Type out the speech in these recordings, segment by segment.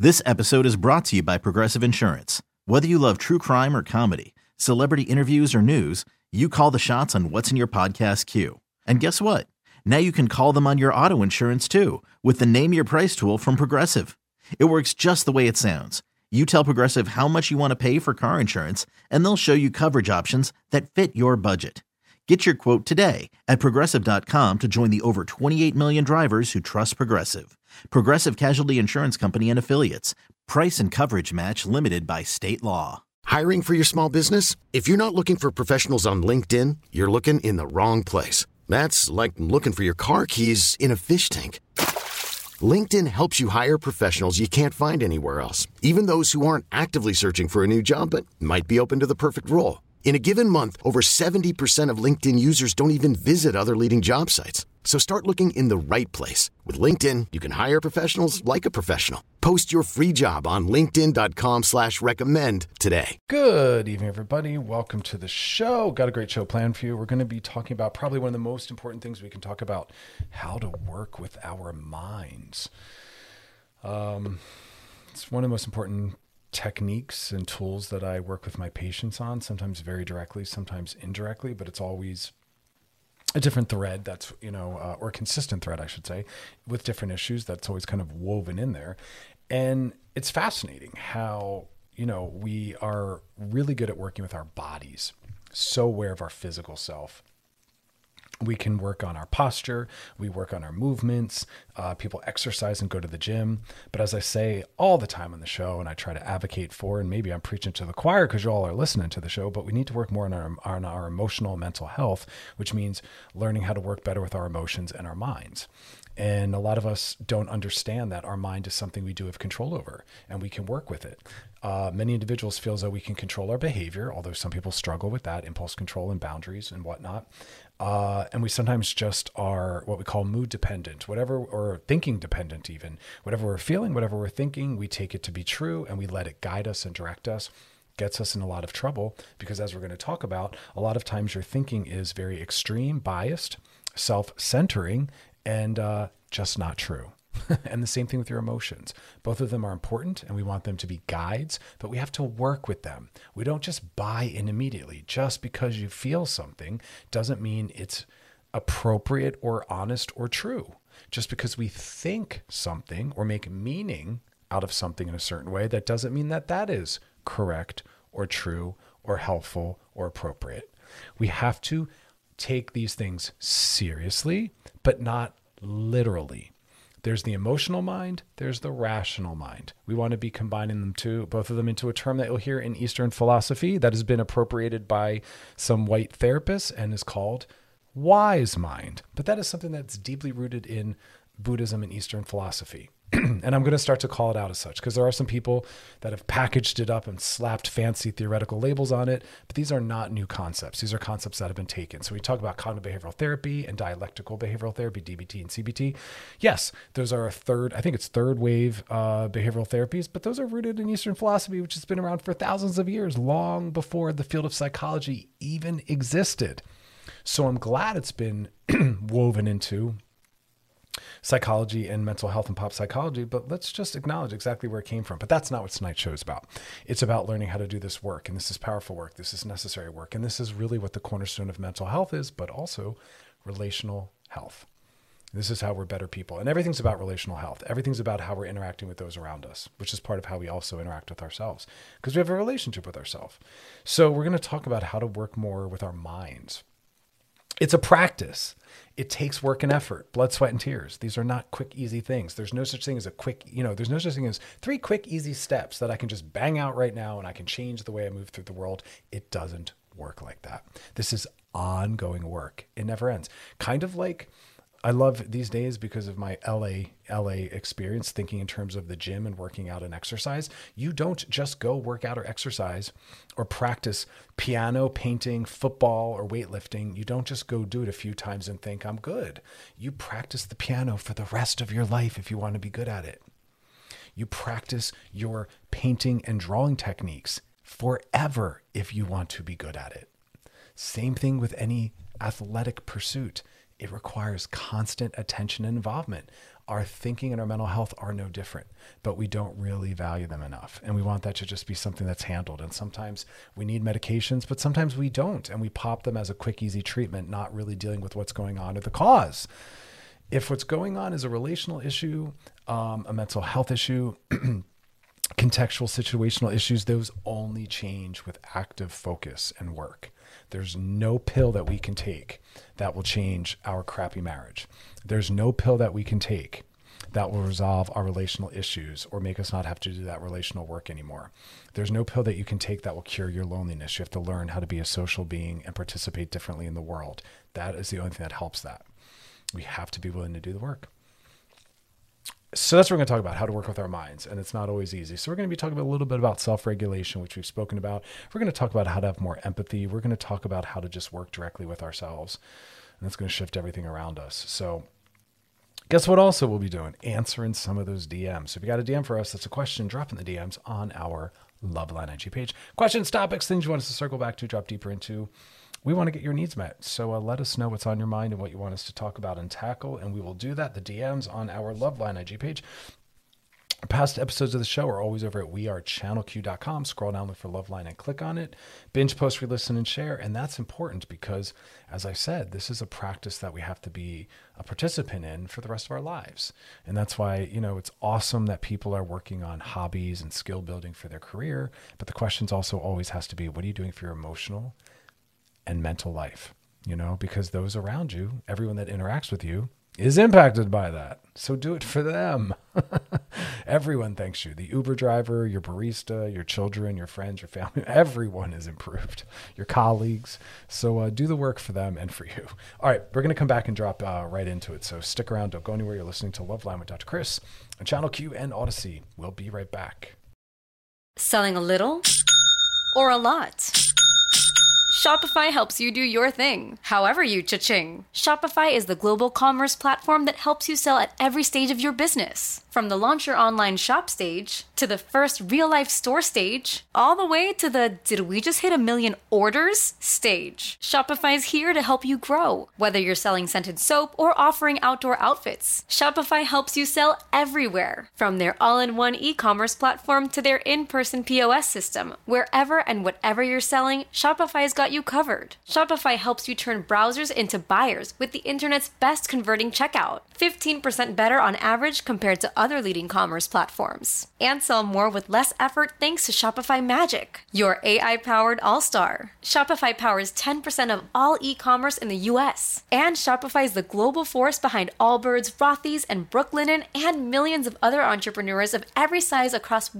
This episode is brought to you by Progressive Insurance. Whether you love true crime or comedy, celebrity interviews or news, you call the shots on what's in your podcast queue. And guess what? Now you can call them on your auto insurance too with the Name Your Price tool from Progressive. It works just the way it sounds. You tell Progressive how much you want to pay for car insurance, and they'll show you coverage options that fit your budget. Get your quote today at Progressive.com to join the over 28 million drivers who trust Progressive. Progressive Casualty Insurance Company and Affiliates. Price and coverage match limited by state law. Hiring for your small business? If you're not looking for professionals on LinkedIn, you're looking in the wrong place. That's like looking for your car keys in a fish tank. LinkedIn helps you hire professionals you can't find anywhere else, even those who aren't actively searching for a new job but might be open to the perfect role. In a given month, over 70% of LinkedIn users don't even visit other leading job sites. So start looking in the right place. With LinkedIn, you can hire professionals like a professional. Post your free job on linkedin.com/recommend today. Good evening, everybody. Welcome to the show. Got a great show planned for you. We're going to be talking about probably one of the most important things we can talk about, how to work with our minds. It's one of the most important techniques and tools that I work with my patients on, sometimes very directly, sometimes indirectly, but it's always a different thread that's, or consistent thread, I should say, with different issues that's always kind of woven in there. And it's fascinating how, we are really good at working with our bodies, so aware of our physical self. We can work on our posture. We work on our movements. People exercise and go to the gym. But as I say all the time on the show, and I try to advocate for, and maybe I'm preaching to the choir because you all are listening to the show, but we need to work more on our emotional and mental health, which means learning how to work better with our emotions and our minds. And a lot of us don't understand that our mind is something we do have control over, and we can work with it. Many individuals feel as though we can control our behavior, although some people struggle with that, impulse control and boundaries and whatnot. And we sometimes just are what we call mood dependent, or thinking dependent even. Whatever we're feeling, whatever we're thinking, we take it to be true and we let it guide us and direct us. Gets us in a lot of trouble because, as we're going to talk about, a lot of times your thinking is very extreme, biased, self-centering, and just not true. And the same thing with your emotions. Both of them are important and we want them to be guides, but we have to work with them. We don't just buy in immediately. Just because you feel something doesn't mean it's appropriate or honest or true. Just because we think something or make meaning out of something in a certain way, that doesn't mean that that is correct or true or helpful or appropriate. We have to take these things seriously, but not literally. There's the emotional mind, there's the rational mind. We want to be combining both of them into a term that you'll hear in Eastern philosophy that has been appropriated by some white therapists and is called wise mind. But that is something that's deeply rooted in Buddhism and Eastern philosophy. And I'm going to start to call it out as such because there are some people that have packaged it up and slapped fancy theoretical labels on it, but these are not new concepts. These are concepts that have been taken. So we talk about cognitive behavioral therapy and dialectical behavioral therapy, DBT and CBT. Yes, those are third wave behavioral therapies, but those are rooted in Eastern philosophy, which has been around for thousands of years, long before the field of psychology even existed. So I'm glad it's been woven into psychology and mental health and pop psychology, but let's just acknowledge exactly where it came from. But that's not what tonight's show is about. It's about learning how to do this work, and this is powerful work. This is necessary work, and this is really what the cornerstone of mental health is, but also relational health. This is how we're better people, and everything's about relational health. Everything's about how we're interacting with those around us, which is part of how we also interact with ourselves, because we have a relationship with ourselves. So we're going to talk about how to work more with our minds. It's a practice. It takes work and effort, blood, sweat, and tears. These are not quick, easy things. There's no such thing as there's no such thing as 3 quick, easy steps that I can just bang out right now and I can change the way I move through the world. It doesn't work like that. This is ongoing work. It never ends. Kind of like I love these days because of my LA experience, thinking in terms of the gym and working out and exercise. You don't just go work out or exercise or practice piano, painting, football, or weightlifting. You don't just go do it a few times and think, I'm good. You practice the piano for the rest of your life if you want to be good at it. You practice your painting and drawing techniques forever if you want to be good at it. Same thing with any athletic pursuit. It requires constant attention and involvement. Our thinking and our mental health are no different, but we don't really value them enough. And we want that to just be something that's handled. And sometimes we need medications, but sometimes we don't. And we pop them as a quick, easy treatment, not really dealing with what's going on or the cause. If what's going on is a relational issue, a mental health issue, contextual situational issues, those only change with active focus and work. There's no pill that we can take that will change our crappy marriage. There's no pill that we can take that will resolve our relational issues or make us not have to do that relational work anymore. There's no pill that you can take that will cure your loneliness. You have to learn how to be a social being and participate differently in the world. That is the only thing that helps that. We have to be willing to do the work. So that's what we're going to talk about, how to work with our minds. And it's not always easy. So we're going to be talking a little bit about self-regulation, which we've spoken about. We're going to talk about how to have more empathy. We're going to talk about how to just work directly with ourselves. And that's going to shift everything around us. So guess what also we'll be doing? Answering some of those DMs. So if you got a DM for us, that's a question, drop in the DMs on our Loveline IG page. Questions, topics, things you want us to circle back to, drop deeper into. We want to get your needs met. So let us know what's on your mind and what you want us to talk about and tackle. And we will do that. The DMs on our Loveline IG page. Past episodes of the show are always over at wearechannelq.com. Scroll down, look for Loveline and click on it. Binge, post, re-listen, and share. And that's important because, as I said, this is a practice that we have to be a participant in for the rest of our lives. And that's why, it's awesome that people are working on hobbies and skill building for their career. But the questions also always has to be, what are you doing for your emotional and mental life? Because those around you, everyone that interacts with you, is impacted by that. So do it for them. Everyone thanks you. The Uber driver, your barista, your children, your friends, your family, everyone is improved. Your colleagues. So do the work for them and for you. All right, we're going to come back and drop right into it. So stick around. Don't go anywhere. You're listening to Loveline with Dr. Chris on Channel Q and Odyssey. We'll be right back. Selling a little or a lot? Shopify helps you do your thing, however you cha-ching. Shopify is the global commerce platform that helps you sell at every stage of your business. From the launch your online shop stage, to the first real-life store stage, all the way to the did we just hit 1 million orders stage. Shopify's here to help you grow. Whether you're selling scented soap or offering outdoor outfits, Shopify helps you sell everywhere. From their all-in-one e-commerce platform to their in-person POS system, wherever and whatever you're selling, Shopify's got you covered. Shopify helps you turn browsers into buyers with the internet's best converting checkout. 15% better on average compared to other leading commerce platforms. And sell more with less effort thanks to Shopify Magic, your AI-powered all-star. Shopify powers 10% of all e-commerce in the US. And Shopify is the global force behind Allbirds, Rothy's, and Brooklinen, and millions of other entrepreneurs of every size across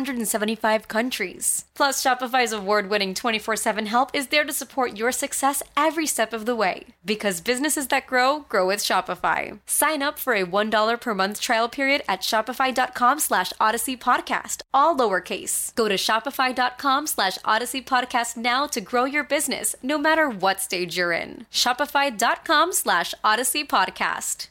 175 countries. Plus, Shopify's award-winning 24/7 help is there to support your success every step of the way. Because businesses that grow, grow with Shopify. Sign up for a $1 per month trial period at shopify.com/Odyssey Podcast, all lowercase. Go to shopify.com/Odyssey Podcast now to grow your business, no matter what stage you're in. Shopify.com/Odyssey Podcast.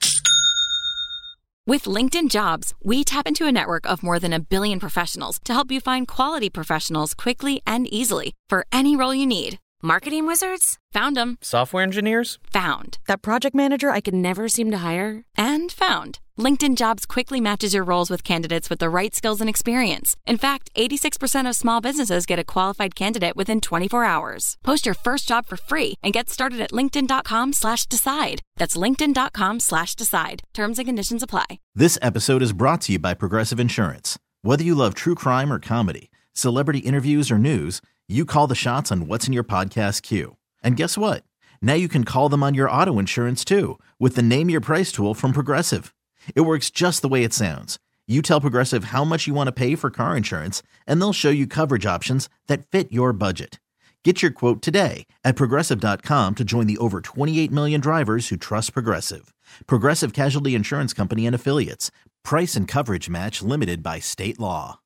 With LinkedIn Jobs, we tap into a network of more than 1 billion professionals to help you find quality professionals quickly and easily for any role you need. Marketing wizards? Found them. Software engineers? Found. That project manager I could never seem to hire? And found. LinkedIn Jobs quickly matches your roles with candidates with the right skills and experience. In fact, 86% of small businesses get a qualified candidate within 24 hours. Post your first job for free and get started at linkedin.com/decide. That's linkedin.com/decide. Terms and conditions apply. This episode is brought to you by Progressive Insurance. Whether you love true crime or comedy, celebrity interviews or news, you call the shots on what's in your podcast queue. And guess what? Now you can call them on your auto insurance too with the Name Your Price tool from Progressive. It works just the way it sounds. You tell Progressive how much you want to pay for car insurance, and they'll show you coverage options that fit your budget. Get your quote today at Progressive.com to join the over 28 million drivers who trust Progressive. Progressive Casualty Insurance Company and Affiliates. Price and coverage match limited by state law.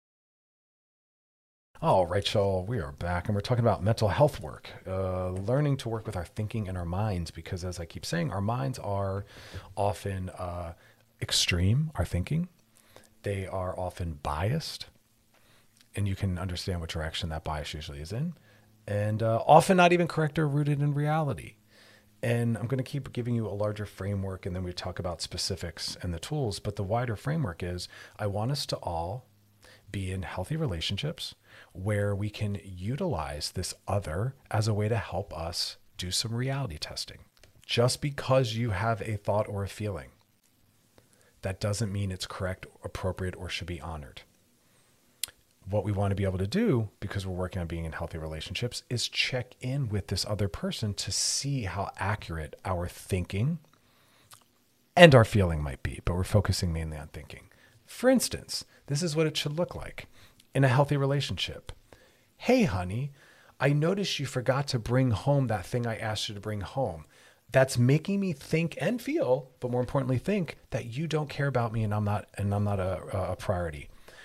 All right, y'all, we are back, and we're talking about mental health work, learning to work with our thinking and our minds, because as I keep saying, our minds are often extreme, our thinking. They are often biased, and you can understand what direction that bias usually is in, and often not even correct or rooted in reality. And I'm going to keep giving you a larger framework, and then we talk about specifics and the tools. But the wider framework is I want us to all be in healthy relationships where we can utilize this other as a way to help us do some reality testing. Just because you have a thought or a feeling, that doesn't mean it's correct, appropriate, or should be honored. What we want to be able to do, because we're working on being in healthy relationships, is check in with this other person to see how accurate our thinking and our feeling might be, but we're focusing mainly on thinking. For instance, this is what it should look like in a healthy relationship. Hey, honey, I noticed you forgot to bring home that thing I asked you to bring home. That's making me think and feel, but more importantly, think that you don't care about me and I'm not a priority.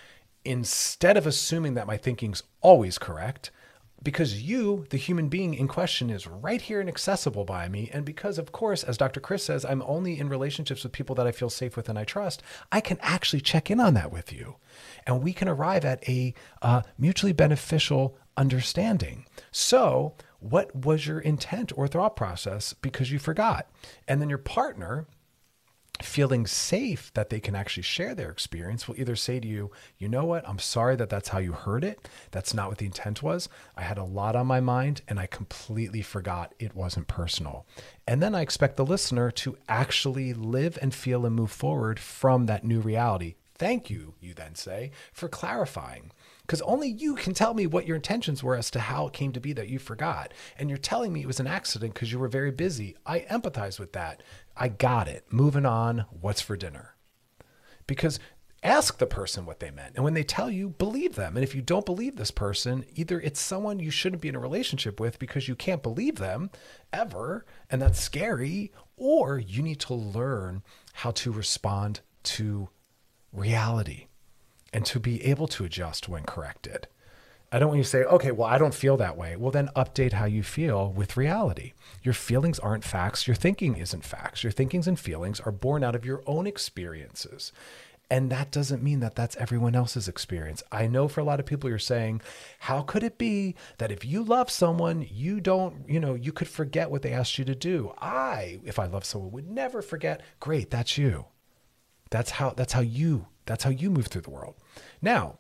Instead of assuming that my thinking's always correct, because you, the human being in question, is right here and accessible by me, and because, of course, as Dr. Chris says, I'm only in relationships with people that I feel safe with and I trust, I can actually check in on that with you. And we can arrive at a mutually beneficial understanding. So what was your intent or thought process because you forgot? And then your partner, feeling safe that they can actually share their experience, will either say to you, you know what, I'm sorry that that's how you heard it. That's not what the intent was. I had a lot on my mind and I completely forgot it wasn't personal. And then I expect the listener to actually live and feel and move forward from that new reality. Thank you, you then say, for clarifying. Because only you can tell me what your intentions were as to how it came to be that you forgot. And you're telling me it was an accident because you were very busy. I empathize with that. I got it. Moving on. What's for dinner? Because ask the person what they meant. And when they tell you, believe them. And if you don't believe this person, either it's someone you shouldn't be in a relationship with because you can't believe them ever, and that's scary, or you need to learn how to respond to reality and to be able to adjust when corrected. I don't want you to say, okay, well, I don't feel that way. Well, then update how you feel with reality. Your feelings aren't facts. Your thinking isn't facts. Your thinkings and feelings are born out of your own experiences. And that doesn't mean that that's everyone else's experience. I know for a lot of people you're saying, how could it be that if you love someone, you don't, you could forget what they asked you to do? If I love someone, would never forget. Great, that's you. That's how you move through the world. Now,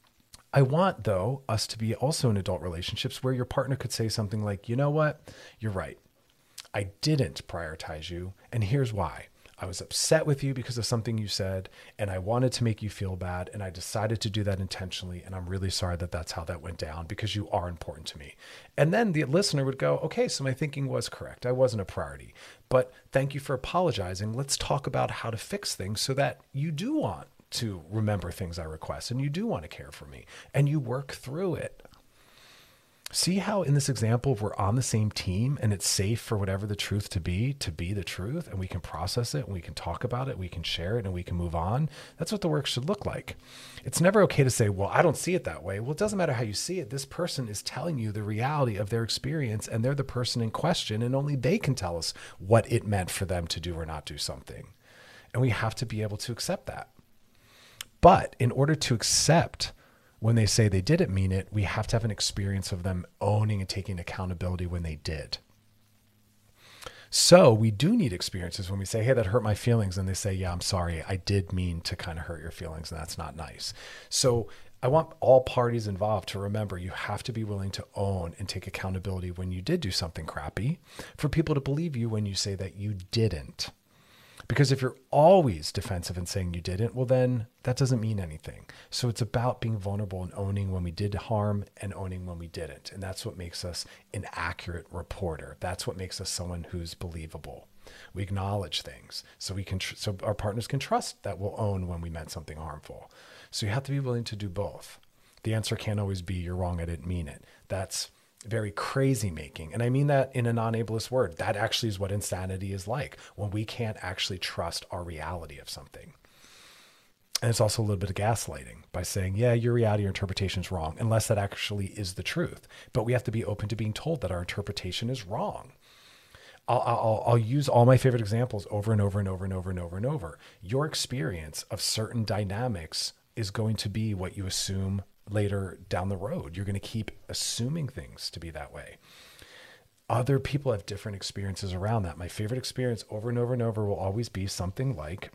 I want, though, us to be also in adult relationships where your partner could say something like, you know what? You're right. I didn't prioritize you. And here's why. I was upset with you because of something you said, and I wanted to make you feel bad, and I decided to do that intentionally, and I'm really sorry that that's how that went down because you are important to me. And then the listener would go, okay, so my thinking was correct. I wasn't a priority, but thank you for apologizing. Let's talk about how to fix things so that you do want to remember things I request, and you do want to care for me, and you work through it. See how in this example, we're on the same team and it's safe for whatever the truth to be the truth, and we can process it and we can talk about it, we can share it, and we can move on. That's what the work should look like. It's never okay to say, well, I don't see it that way. Well, it doesn't matter how you see it. This person is telling you the reality of their experience, and they're the person in question, and only they can tell us what it meant for them to do or not do something. And we have to be able to accept that. But in order to accept when they say they didn't mean it, we have to have an experience of them owning and taking accountability when they did. So we do need experiences when we say, hey, that hurt my feelings. And they say, yeah, I'm sorry. I did mean to kind of hurt your feelings, and that's not nice. So I want all parties involved to remember you have to be willing to own and take accountability when you did do something crappy, for people to believe you when you say that you didn't. Because if you're always defensive and saying you didn't, well, then that doesn't mean anything. So it's about being vulnerable and owning when we did harm and owning when we didn't. And that's what makes us an accurate reporter. That's what makes us someone who's believable. We acknowledge things so so our partners can trust that we'll own when we meant something harmful. So you have to be willing to do both. The answer can't always be, you're wrong, I didn't mean it. That's very crazy making. And I mean that in a non-ableist word. That actually is what insanity is like, when we can't actually trust our reality of something. And it's also a little bit of gaslighting by saying, yeah, your reality, your interpretation is wrong, unless that actually is the truth. But we have to be open to being told that our interpretation is wrong. I'll use all my favorite examples over and over and over and over and over and over. Your experience of certain dynamics is going to be what you assume later down the road. You're going to keep assuming things to be that way. other people have different experiences around that. My favorite experience over and over and over will always be something like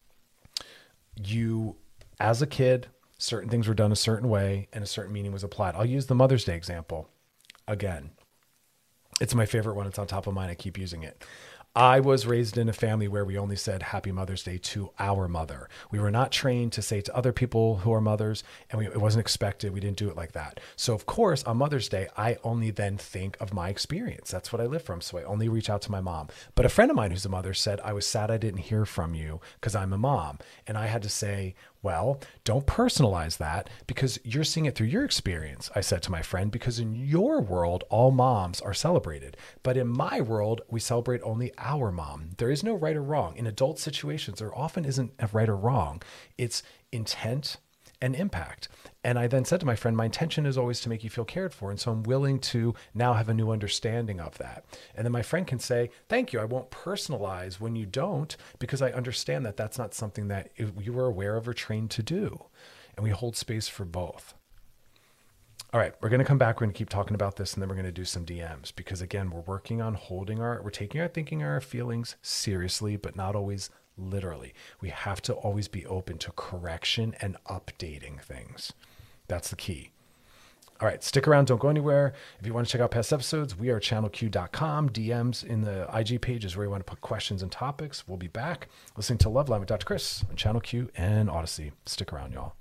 you, as a kid, certain things were done a certain way and a certain meaning was applied. I'll use the Mother's Day example again. It's my favorite one. It's on top of mind. I keep using it. I was raised in a family where we only said Happy Mother's Day to our mother. We were not trained to say to other people who are mothers, and it wasn't expected. We didn't do it like that. So of course, on Mother's Day, I only then think of my experience. That's what I live from. So I only reach out to my mom. But a friend of mine who's a mother said, I was sad I didn't hear from you because I'm a mom. And I had to say, well, don't personalize that because you're seeing it through your experience, I said to my friend, because in your world, all moms are celebrated. But in my world, we celebrate only our mom. There is no right or wrong. In adult situations, there often isn't a right or wrong. It's intent and impact. And I then said to my friend, my intention is always to make you feel cared for. And so I'm willing to now have a new understanding of that. And then my friend can say, thank you. I won't personalize when you don't, because I understand that that's not something that you were aware of or trained to do. And we hold space for both. All right, we're going to come back. We're going to keep talking about this, and then we're going to do some DMs because, again, we're working on we're taking our thinking, our feelings seriously, but not always literally. We have to always be open to correction and updating things. That's the key. All right, stick around. Don't go anywhere. If you want to check out past episodes, we are channelq.com. DMs in the IG page is where you want to put questions and topics. We'll be back listening to Love Line with Dr. Chris on Channel Q and Odyssey. Stick around, y'all.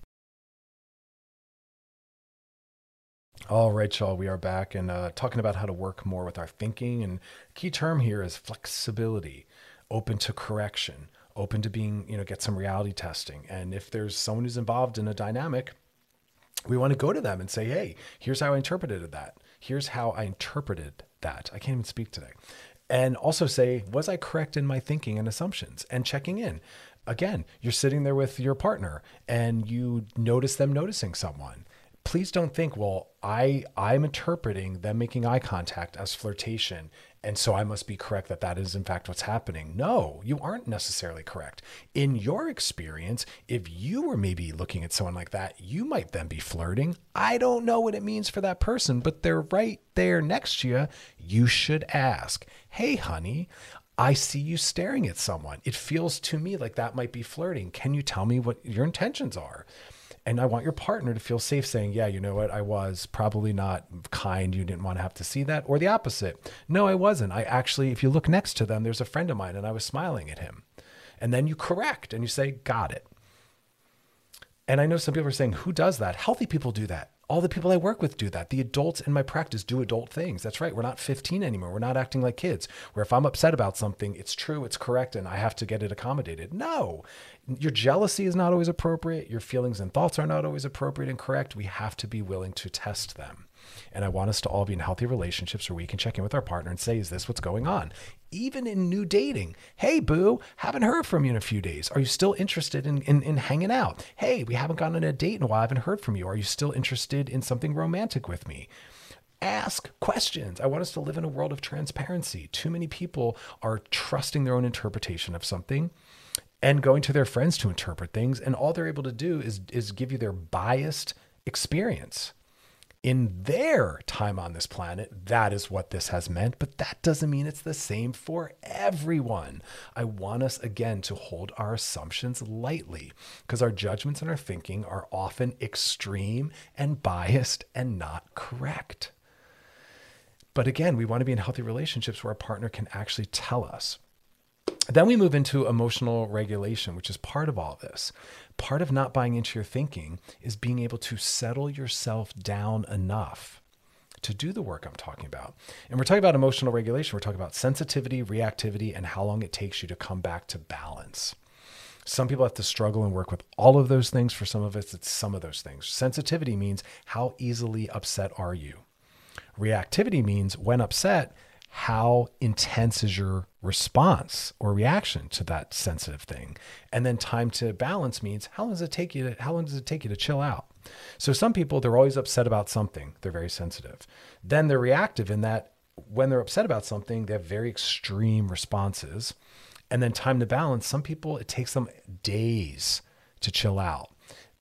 All right, y'all, we are back and talking about how to work more with our thinking. And key term here is flexibility, open to correction, open to being, get some reality testing. And if there's someone who's involved in a dynamic, we want to go to them and say, hey, here's how I interpreted that. Here's how I interpreted that. I can't even speak today. And also say, was I correct in my thinking and assumptions? And checking in. Again, you're sitting there with your partner and you notice them noticing someone. Please don't think, well, I'm interpreting them making eye contact as flirtation, and so I must be correct that is in fact what's happening. No, you aren't necessarily correct. In your experience, if you were maybe looking at someone like that, you might then be flirting. I don't know what it means for that person, but they're right there next to you. You should ask, hey, honey, I see you staring at someone. It feels to me like that might be flirting. Can you tell me what your intentions are? And I want your partner to feel safe saying, yeah, you know what? I was probably not kind. You didn't want to have to see that. Or the opposite. No, I wasn't. I actually, if you look next to them, there's a friend of mine and I was smiling at him. And then you correct and you say, got it. And I know some people are saying, who does that? Healthy people do that. All the people I work with do that. The adults in my practice do adult things. That's right. We're not 15 anymore. We're not acting like kids, where if I'm upset about something, it's true, it's correct, and I have to get it accommodated. No, your jealousy is not always appropriate. Your feelings and thoughts are not always appropriate and correct. We have to be willing to test them. And I want us to all be in healthy relationships where we can check in with our partner and say, is this what's going on? Even in new dating. Hey, boo, haven't heard from you in a few days. Are you still interested in hanging out? Hey, we haven't gone on a date in a while. I haven't heard from you. Are you still interested in something romantic with me? Ask questions. I want us to live in a world of transparency. Too many people are trusting their own interpretation of something and going to their friends to interpret things. And all they're able to do is give you their biased experience. In their time on this planet, that is what this has meant, but that doesn't mean it's the same for everyone. I want us, again, to hold our assumptions lightly because our judgments and our thinking are often extreme and biased and not correct. But again, we want to be in healthy relationships where our partner can actually tell us. Then we move into emotional regulation, which is part of all this. Part of not buying into your thinking is being able to settle yourself down enough to do the work I'm talking about. And we're talking about emotional regulation. We're talking about sensitivity, reactivity, and how long it takes you to come back to balance. Some people have to struggle and work with all of those things. For some of us, it's some of those things. Sensitivity means how easily upset are you? Reactivity means when upset, how intense is your response or reaction to that sensitive thing? And then time to balance means how long does it take you to chill out? So some people, they're always upset about something. They're very sensitive. Then they're reactive in that when they're upset about something, they have very extreme responses. And then time to balance, some people, it takes them days to chill out.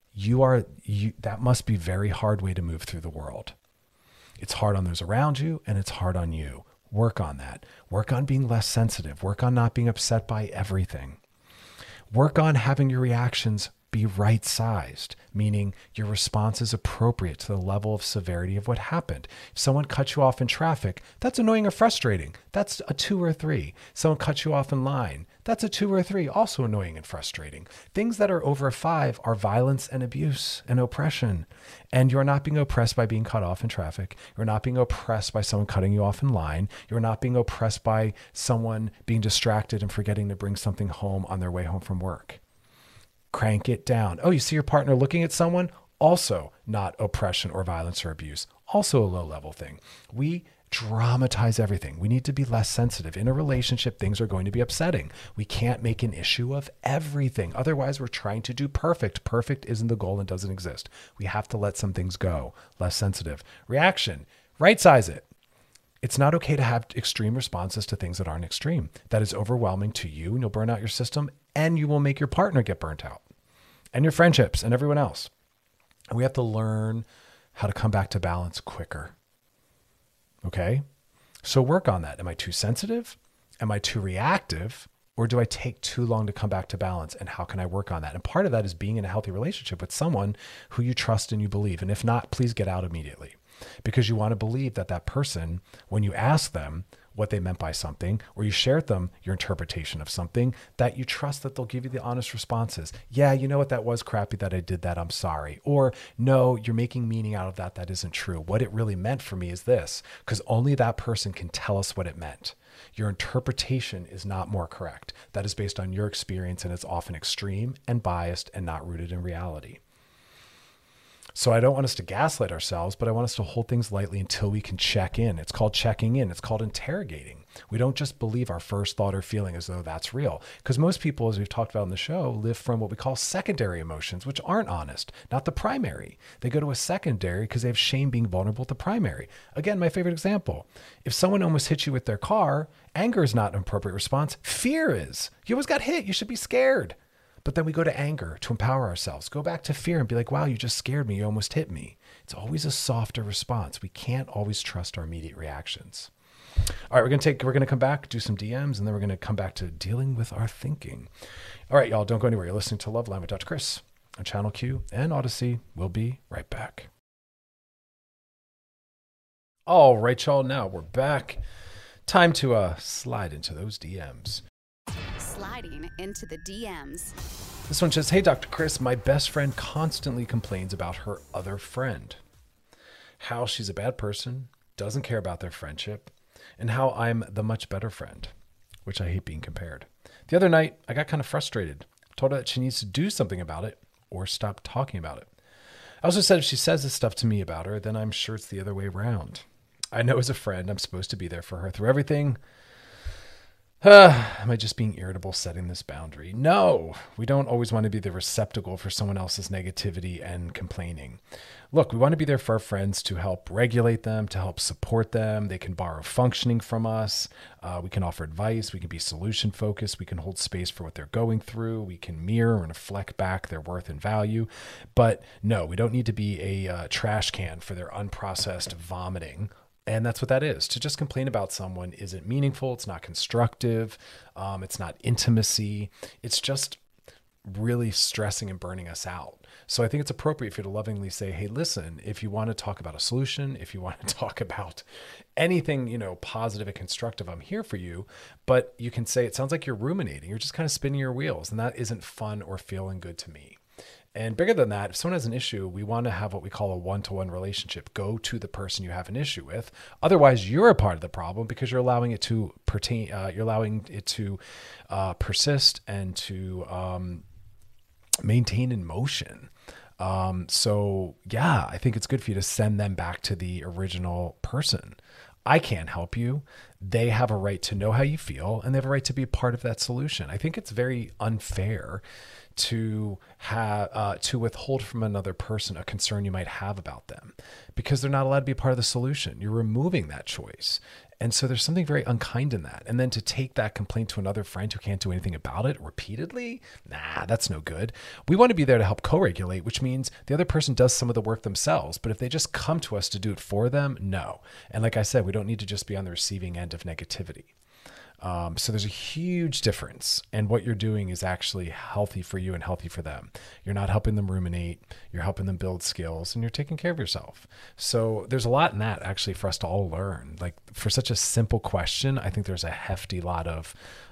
That must be a very hard way to move through the world. It's hard on those around you and it's hard on you. Work on that. Work on being less sensitive. Work on not being upset by everything. Work on having your reactions be right-sized, meaning your response is appropriate to the level of severity of what happened. If someone cuts you off in traffic, that's annoying or frustrating. That's a 2 or 3. Someone cuts you off in line, that's a 2 or 3, also annoying and frustrating. Things that are over a 5 are violence and abuse and oppression. And you're not being oppressed by being cut off in traffic. You're not being oppressed by someone cutting you off in line. You're not being oppressed by someone being distracted and forgetting to bring something home on their way home from work. Crank it down. Oh, you see your partner looking at someone? Also not oppression or violence or abuse. Also a low-level thing. We dramatize everything. We need to be less sensitive. In a relationship, things are going to be upsetting. We can't make an issue of everything. Otherwise, we're trying to do perfect. Perfect isn't the goal and doesn't exist. We have to let some things go. Less sensitive. Reaction. Right-size it. It's not okay to have extreme responses to things that aren't extreme. That is overwhelming to you, and you'll burn out your system, and you will make your partner get burnt out, and your friendships, and everyone else. And we have to learn how to come back to balance quicker. Okay? So work on that. Am I too sensitive? Am I too reactive? Or do I take too long to come back to balance? And how can I work on that? And part of that is being in a healthy relationship with someone who you trust and you believe. And if not, please get out immediately. Because you want to believe that that person, when you ask them what they meant by something, or you share with them your interpretation of something, that you trust that they'll give you the honest responses. Yeah, you know what, that was crappy that I did that, I'm sorry. Or no, you're making meaning out of that. That isn't true. What it really meant for me is this, because only that person can tell us what it meant. Your interpretation is not more correct. That is based on your experience, and it's often extreme and biased and not rooted in reality. So I don't want us to gaslight ourselves, but I want us to hold things lightly until we can check in. It's called checking in. It's called interrogating. We don't just believe our first thought or feeling as though that's real. Because most people, as we've talked about in the show, live from what we call secondary emotions, which aren't honest, not the primary. They go to a secondary because they have shame being vulnerable to primary. Again, my favorite example. If someone almost hits you with their car, anger is not an appropriate response. Fear is. You almost got hit. You should be scared. But then we go to anger to empower ourselves. Go back to fear and be like, wow, you just scared me. You almost hit me. It's always a softer response. We can't always trust our immediate reactions. All right, we're going to come back, do some DMs, and then we're going to come back to dealing with our thinking. All right, y'all, don't go anywhere. You're listening to Love Line with Dr. Chris on Channel Q and Odyssey. We'll be right back. All right, y'all, now we're back. Time to slide into those DMs. Sliding into the DMs. This one says, hey, Dr. Chris, my best friend constantly complains about her other friend. How she's a bad person, doesn't care about their friendship, and how I'm the much better friend, which I hate being compared. The other night, I got kind of frustrated. Told her that she needs to do something about it or stop talking about it. I also said if she says this stuff to me about her, then I'm sure it's the other way around. I know as a friend, I'm supposed to be there for her through everything. Am I just being irritable setting this boundary? No, we don't always want to be the receptacle for someone else's negativity and complaining. Look, we want to be there for our friends to help regulate them, to help support them. They can borrow functioning from us. We can offer advice. We can be solution focused. We can hold space for what they're going through. We can mirror and reflect back their worth and value. But no, we don't need to be a trash can for their unprocessed vomiting. And that's what that is. To just complain about someone isn't meaningful. It's not constructive. It's not intimacy. It's just really stressing and burning us out. So I think it's appropriate for you to lovingly say, hey, listen, if you want to talk about a solution, if you want to talk about anything, positive and constructive, I'm here for you. But you can say, it sounds like you're ruminating. You're just kind of spinning your wheels, and that isn't fun or feeling good to me. And bigger than that, if someone has an issue, we want to have what we call a one-to-one relationship. Go to the person you have an issue with. Otherwise, you're a part of the problem because you're allowing it to persist and to maintain in motion. So yeah, I think it's good for you to send them back to the original person. I can't help you. They have a right to know how you feel, and they have a right to be a part of that solution. I think it's very unfair to withhold from another person a concern you might have about them, because they're not allowed to be part of the solution. You're removing that choice. And so there's something very unkind in that. And then to take that complaint to another friend who can't do anything about it repeatedly, that's no good. We want to be there to help co-regulate, which means the other person does some of the work themselves. But if they just come to us to do it for them, no. And like I said, we don't need to just be on the receiving end of negativity. So there's a huge difference, and what you're doing is actually healthy for you and healthy for them. You're not helping them ruminate, you're helping them build skills, and you're taking care of yourself. So there's a lot in that actually for us to all learn. Like, for such a simple question, I think there's a hefty lot of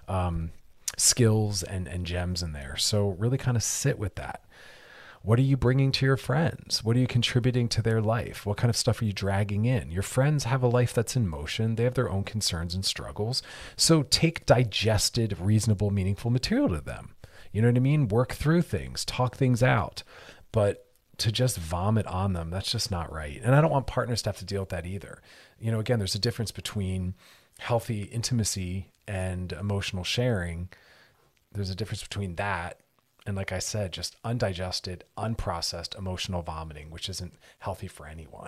skills and gems in there. So really kind of sit with that. What are you bringing to your friends? What are you contributing to their life? What kind of stuff are you dragging in? Your friends have a life that's in motion. They have their own concerns and struggles. So take digested, reasonable, meaningful material to them. You know what I mean? Work through things, talk things out. But to just vomit on them, that's just not right. And I don't want partners to have to deal with that either. You know, again, there's a difference between healthy intimacy and emotional sharing. There's a difference between that and, like I said, just undigested, unprocessed emotional vomiting, which isn't healthy for anyone.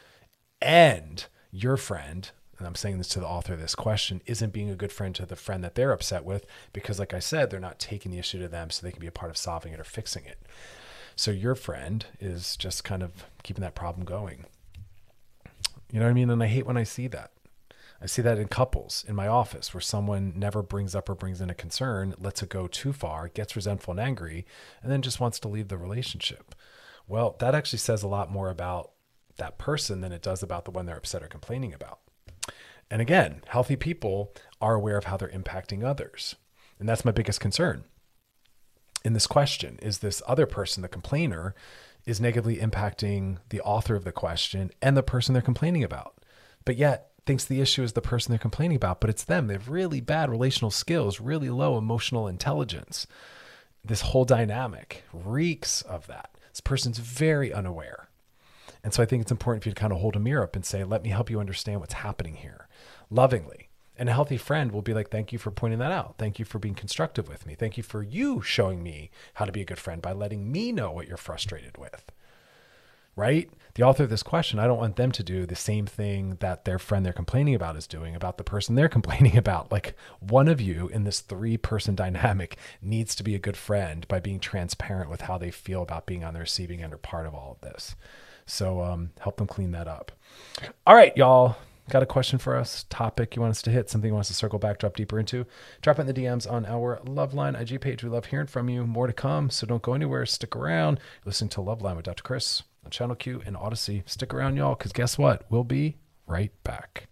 And your friend, and I'm saying this to the author of this question, isn't being a good friend to the friend that they're upset with, because, like I said, they're not taking the issue to them so they can be a part of solving it or fixing it. So your friend is just kind of keeping that problem going. You know what I mean? And I hate when I see that. I see that in couples in my office, where someone never brings up or brings in a concern, lets it go too far, gets resentful and angry, and then just wants to leave the relationship. Well, that actually says a lot more about that person than it does about the one they're upset or complaining about. And again, healthy people are aware of how they're impacting others. And that's my biggest concern in this question. Is this other person, the complainer, is negatively impacting the author of the question and the person they're complaining about, but yet thinks the issue is the person they're complaining about, but it's them. They have really bad relational skills, really low emotional intelligence. This whole dynamic reeks of that. This person's very unaware. And so I think it's important for you to kind of hold a mirror up and say, let me help you understand what's happening here, lovingly. And a healthy friend will be like, thank you for pointing that out. Thank you for being constructive with me. Thank you for you showing me how to be a good friend by letting me know what you're frustrated with. Right? The author of this question, I don't want them to do the same thing that their friend they're complaining about is doing about the person they're complaining about. Like, one of you in this 3-person dynamic needs to be a good friend by being transparent with how they feel about being on the receiving end or part of all of this. So help them clean that up. All right, y'all. Got a question for us? Topic you want us to hit? Something you want us to circle back, drop deeper into? Drop it in the DMs on our Loveline IG page. We love hearing from you. More to come, so don't go anywhere. Stick around. Listen to Loveline with Dr. Chris on Channel Q and Odyssey. Stick around, y'all, because guess what? We'll be right back.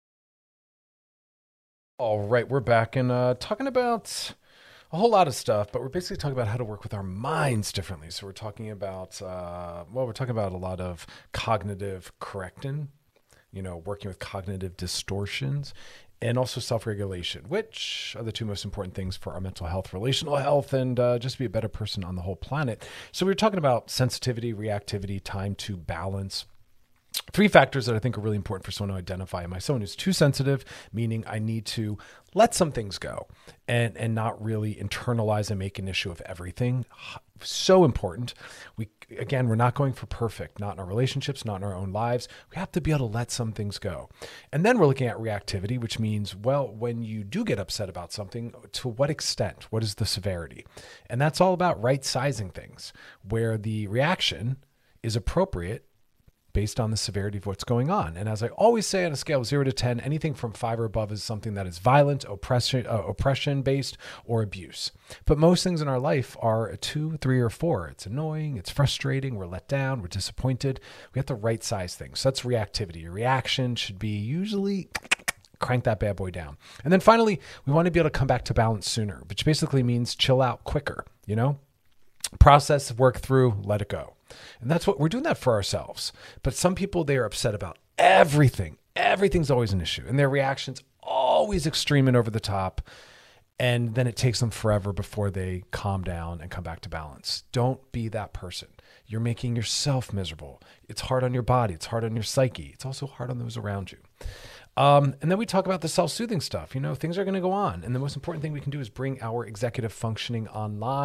All right, we're back and talking about a whole lot of stuff, but we're basically talking about how to work with our minds differently. So we're talking about, we're talking about a lot of cognitive correcting, you know, working with cognitive distortions, and also self-regulation, which are the 2 most important things for our mental health, relational health, and just be a better person on the whole planet. So we were talking about sensitivity, reactivity, time to balance. 3 factors that I think are really important for someone to identify. Am I someone who's too sensitive, meaning I need to let some things go and not really internalize and make an issue of everything? So important. We're not going for perfect, not in our relationships, not in our own lives. We have to be able to let some things go. And then we're looking at reactivity, which means, well, when you do get upset about something, to what extent? What is the severity? And that's all about right-sizing things, where the reaction is appropriate based on the severity of what's going on. And as I always say, on a scale of 0 to 10, anything from 5 or above is something that is violent, oppression-based, or abuse. But most things in our life are a 2, 3, or 4. It's annoying, it's frustrating, we're let down, we're disappointed. We have to right-size things. So that's reactivity. Your reaction should be usually crank that bad boy down. And then finally, we want to be able to come back to balance sooner, which basically means chill out quicker, you know? Process, work through, let it go. And that's what we're doing that for ourselves. But some people, they are upset about everything. Everything's always an issue. And their reaction's always extreme and over the top. And then it takes them forever before they calm down and come back to balance. Don't be that person. You're making yourself miserable. It's hard on your body. It's hard on your psyche. It's also hard on those around you. And then we talk about the self-soothing stuff. You know, things are going to go on. And the most important thing we can do is bring our executive functioning online.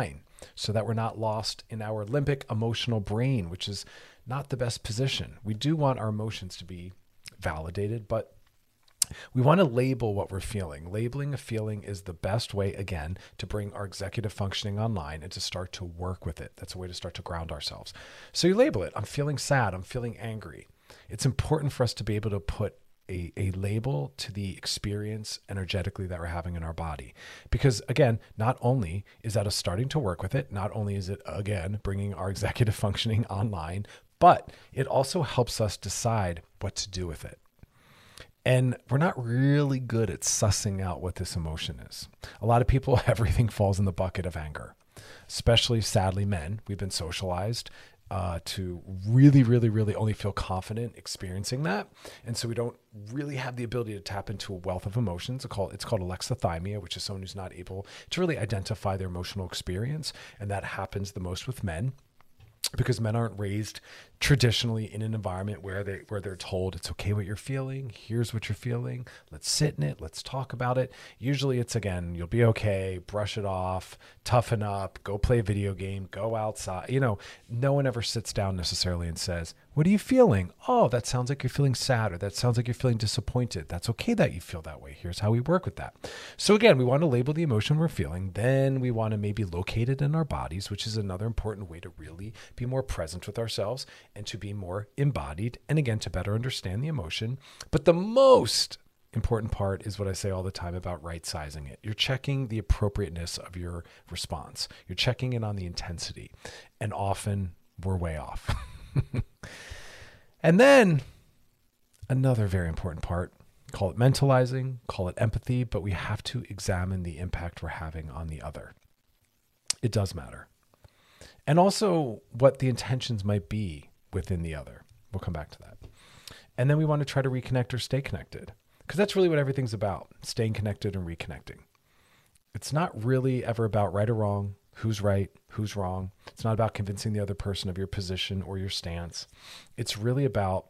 so that we're not lost in our limbic emotional brain, which is not the best position. We do want our emotions to be validated, but we want to label what we're feeling. Labeling a feeling is the best way, again, to bring our executive functioning online and to start to work with it. That's a way to start to ground ourselves. So you label it. I'm feeling sad. I'm feeling angry. It's important for us to be able to put a label to the experience energetically that we're having in our body. Because again, not only is that us starting to work with it, not only is it, again, bringing our executive functioning online, but it also helps us decide what to do with it. And we're not really good at sussing out what this emotion is. A lot of people, everything falls in the bucket of anger, especially sadly men. We've been socialized to really, really, really only feel confident experiencing that. And so we don't really have the ability to tap into a wealth of emotions. It's called alexithymia, which is someone who's not able to really identify their emotional experience. And that happens the most with men, because men aren't raised traditionally in an environment where they're told it's okay what you're feeling. Here's what you're feeling. Let's sit in it. Let's talk about it. Usually it's, again, you'll be okay, brush it off, toughen up, go play a video game, go outside. No one ever sits down necessarily and says, what are you feeling? Oh, that sounds like you're feeling sad, or that sounds like you're feeling disappointed. That's okay that you feel that way. Here's how we work with that. So again, we want to label the emotion we're feeling. Then we want to maybe locate it in our bodies, which is another important way to really be more present with ourselves and to be more embodied, and again, to better understand the emotion. But the most important part is what I say all the time about right sizing it. You're checking the appropriateness of your response. You're checking in on the intensity, and often we're way off. And then another very important part, call it mentalizing, call it empathy, but we have to examine the impact we're having on the other. It does matter. And also what the intentions might be within the other. We'll come back to that. And then we want to try to reconnect or stay connected, because that's really what everything's about, staying connected and reconnecting. It's not really ever about right or wrong, who's right, who's wrong. It's not about convincing the other person of your position or your stance. It's really about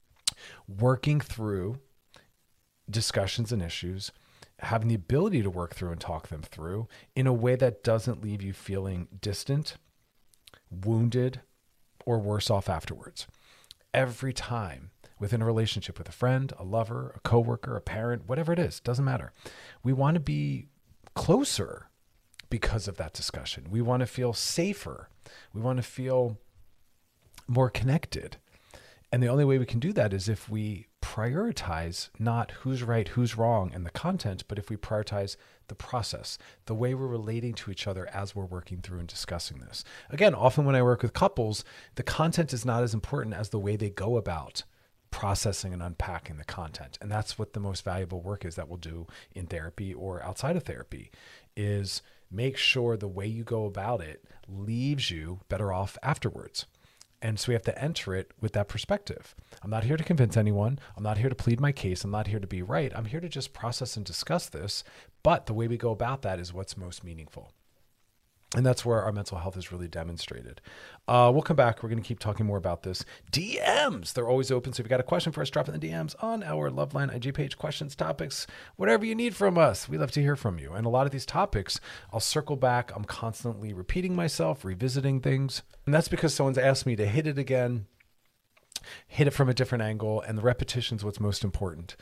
working through discussions and issues, having the ability to work through and talk them through in a way that doesn't leave you feeling distant, wounded, or worse off afterwards. Every time within a relationship with a friend, a lover, a coworker, a parent, whatever it is, doesn't matter. We want to be closer because of that discussion. We want to feel safer. We want to feel more connected. And the only way we can do that is if we prioritize not who's right, who's wrong, and the content, but if we prioritize the process, the way we're relating to each other as we're working through and discussing this. Again, often when I work with couples, the content is not as important as the way they go about processing and unpacking the content. And that's what the most valuable work is that we'll do in therapy or outside of therapy, is make sure the way you go about it leaves you better off afterwards. And so we have to enter it with that perspective. I'm not here to convince anyone. I'm not here to plead my case. I'm not here to be right. I'm here to just process and discuss this. But the way we go about that is what's most meaningful. And that's where our mental health is really demonstrated. We'll come back. We're going to keep talking more about this. DMs, they're always open. So if you got a question for us, drop it in the DMs on our Loveline IG page. Questions, topics, whatever you need from us. We love to hear from you. And a lot of these topics, I'll circle back. I'm constantly repeating myself, revisiting things. And that's because someone's asked me to hit it again, hit it from a different angle. And the repetition is what's most important.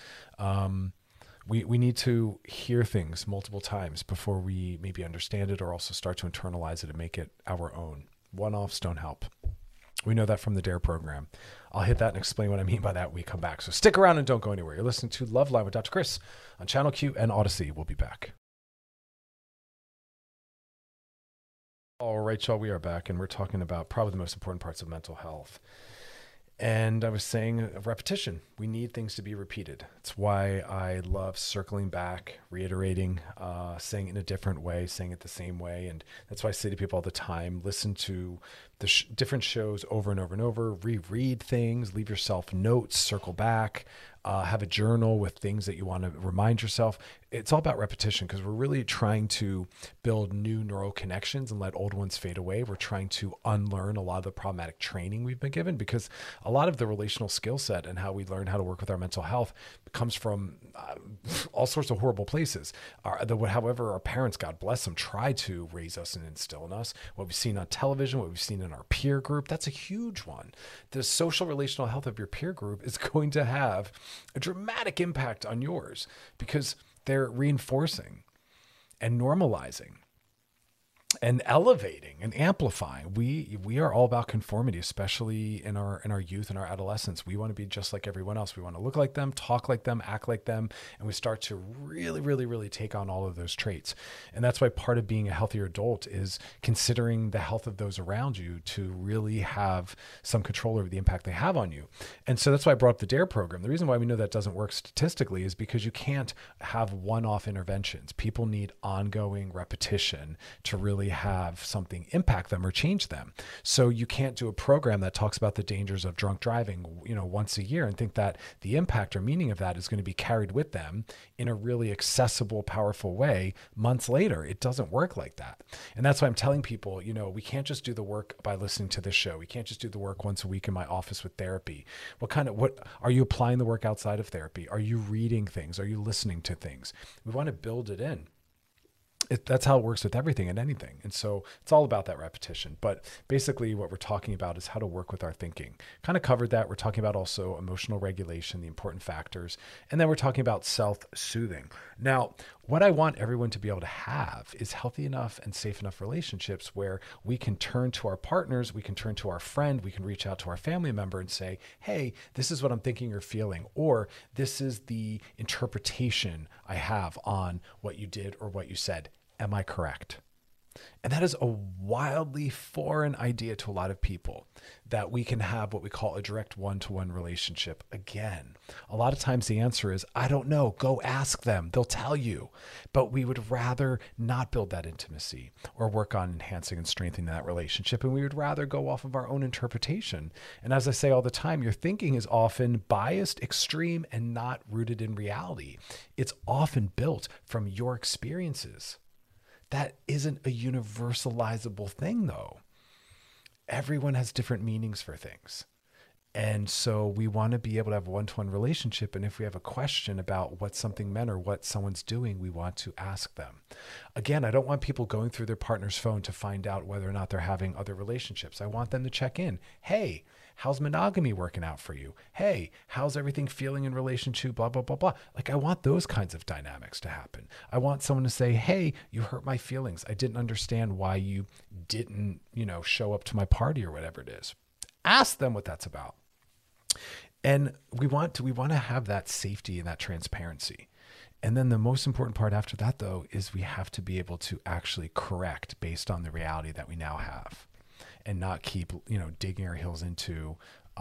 We need to hear things multiple times before we maybe understand it, or also start to internalize it and make it our own. One-offs don't help. We know that from the DARE program. I'll hit that and explain what I mean by that when we come back. So stick around and don't go anywhere. You're listening to Loveline with Dr. Chris on Channel Q and Odyssey. We'll be back. All right, y'all, we are back, and we're talking about probably the most important parts of mental health. And I was saying repetition. We need things to be repeated. It's why I love circling back, reiterating, saying it in a different way, saying it the same way. And that's why I say to people all the time, listen to the different shows over and over and over, reread things, leave yourself notes, circle back. have a journal with things that you want to remind yourself. It's all about repetition, because we're really trying to build new neural connections and let old ones fade away. We're trying to unlearn a lot of the problematic training we've been given, because a lot of the relational skill set and how we learn how to work with our mental health comes from all sorts of horrible places. However, our parents, God bless them, tried to raise us and instill in us. What we've seen on television, what we've seen in our peer group, that's a huge one. The social relational health of your peer group is going to have a dramatic impact on yours, because they're reinforcing and normalizing and elevating and amplifying. We are all about conformity, especially in our youth and our adolescence. We want to be just like everyone else. We want to look like them, talk like them, act like them. And we start to really, really, really take on all of those traits. And that's why part of being a healthier adult is considering the health of those around you to really have some control over the impact they have on you. And so that's why I brought up the DARE program. The reason why we know that doesn't work statistically is because you can't have one-off interventions. People need ongoing repetition to really have something impact them or change them. So you can't do a program that talks about the dangers of drunk driving, once a year and think that the impact or meaning of that is going to be carried with them in a really accessible, powerful way months later. It doesn't work like that. And that's why I'm telling people, we can't just do the work by listening to this show. We can't just do the work once a week in my office with therapy. What are you applying the work outside of therapy? Are you reading things? Are you listening to things? We want to build it in. That's how it works with everything and anything. And so it's all about that repetition. But basically what we're talking about is how to work with our thinking. Kind of covered that. We're talking about also emotional regulation, the important factors. And then we're talking about self-soothing. Now, what I want everyone to be able to have is healthy enough and safe enough relationships where we can turn to our partners, we can turn to our friend, we can reach out to our family member and say, hey, this is what I'm thinking or feeling, or this is the interpretation I have on what you did or what you said. Am I correct? And that is a wildly foreign idea to a lot of people, that we can have what we call a direct one-to-one relationship. Again, a lot of times the answer is, I don't know, go ask them, they'll tell you. But we would rather not build that intimacy or work on enhancing and strengthening that relationship. And we would rather go off of our own interpretation. And as I say all the time, your thinking is often biased, extreme, and not rooted in reality. It's often built from your experiences. That isn't a universalizable thing, though. Everyone has different meanings for things. And so we want to be able to have a one-to-one relationship. And if we have a question about what something meant or what someone's doing, we want to ask them. Again, I don't want people going through their partner's phone to find out whether or not they're having other relationships. I want them to check in. Hey, how's monogamy working out for you? Hey, how's everything feeling in relation to blah, blah, blah, blah. Like, I want those kinds of dynamics to happen. I want someone to say, hey, you hurt my feelings. I didn't understand why you didn't, show up to my party or whatever it is. Ask them what that's about. And we want to have that safety and that transparency. And then the most important part after that, though, is we have to be able to actually correct based on the reality that we now have, and not keep, digging our heels into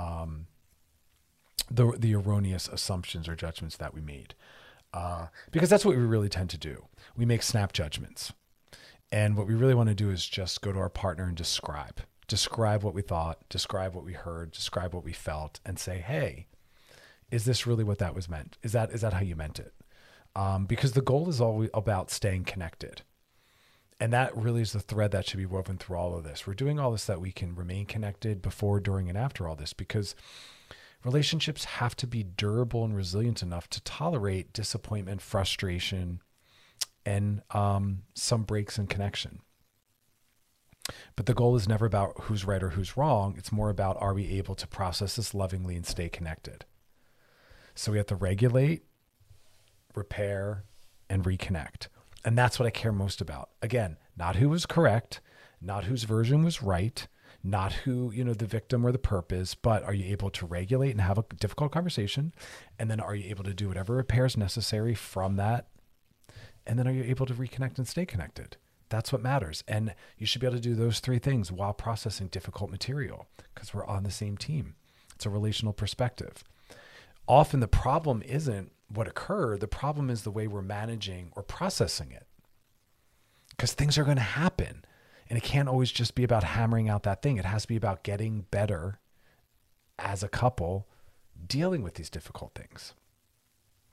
the erroneous assumptions or judgments that we made. Because that's what we really tend to do. We make snap judgments. And what we really want to do is just go to our partner and describe what we thought, describe what we heard, describe what we felt, and say, hey, is this really what that was meant? Is that how you meant it? Because the goal is always about staying connected. And that really is the thread that should be woven through all of this. We're doing all this so that we can remain connected before, during, and after all this, because relationships have to be durable and resilient enough to tolerate disappointment, frustration, and some breaks in connection. But the goal is never about who's right or who's wrong. It's more about, are we able to process this lovingly and stay connected? So we have to regulate, repair, and reconnect. And that's what I care most about. Again, not who was correct, not whose version was right, not who, the victim or the perp is, but are you able to regulate and have a difficult conversation? And then are you able to do whatever repairs necessary from that? And then are you able to reconnect and stay connected? That's what matters. And you should be able to do those three things while processing difficult material, because we're on the same team. It's a relational perspective. Often the problem isn't what occurred. The problem is the way we're managing or processing it, because things are going to happen, and it can't always just be about hammering out that thing. It has to be about getting better as a couple, dealing with these difficult things.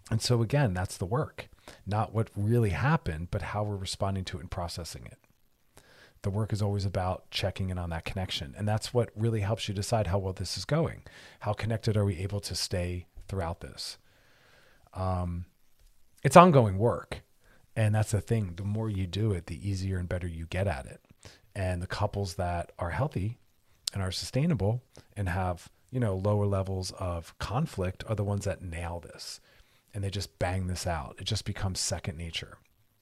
And so again, that's the work, not what really happened, but how we're responding to it and processing it. The work is always about checking in on that connection. And that's what really helps you decide how well this is going. How connected are we able to stay throughout this? It's ongoing work. And that's the thing. The more you do it, the easier and better you get at it. And the couples that are healthy and are sustainable and have, lower levels of conflict are the ones that nail this. And they just bang this out. It just becomes second nature.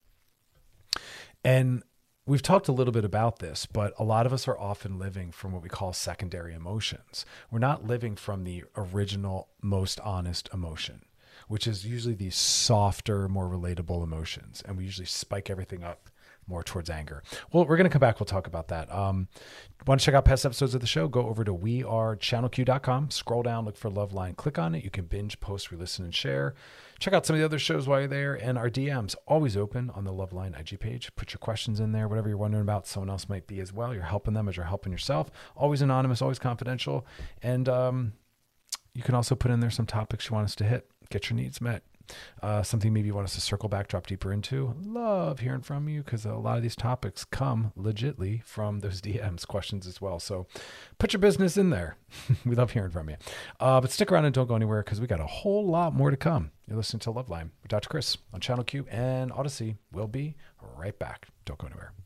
And we've talked a little bit about this, but a lot of us are often living from what we call secondary emotions. We're not living from the original, most honest emotion, which is usually the softer, more relatable emotions. And we usually spike everything up more towards anger. Well, we're going to come back. We'll talk about that. Want to check out past episodes of the show? Go over to wearechannelq.com, scroll down, look for Loveline, click on it. You can binge, post, re-listen, and share. Check out some of the other shows while you're there. And our DMs always open on the Loveline IG page. Put your questions in there, whatever you're wondering about. Someone else might be as well. You're helping them as you're helping yourself. Always anonymous, always confidential. And you can also put in there some topics you want us to hit. Get your needs met. Something maybe you want us to circle back, drop deeper into. Love hearing from you because a lot of these topics come legitly from those DMs, questions as well. So put your business in there. We love hearing from you. But stick around and don't go anywhere because we got a whole lot more to come. You're listening to Loveline with Dr. Chris on Channel Q and Odyssey. We'll be right back. Don't go anywhere.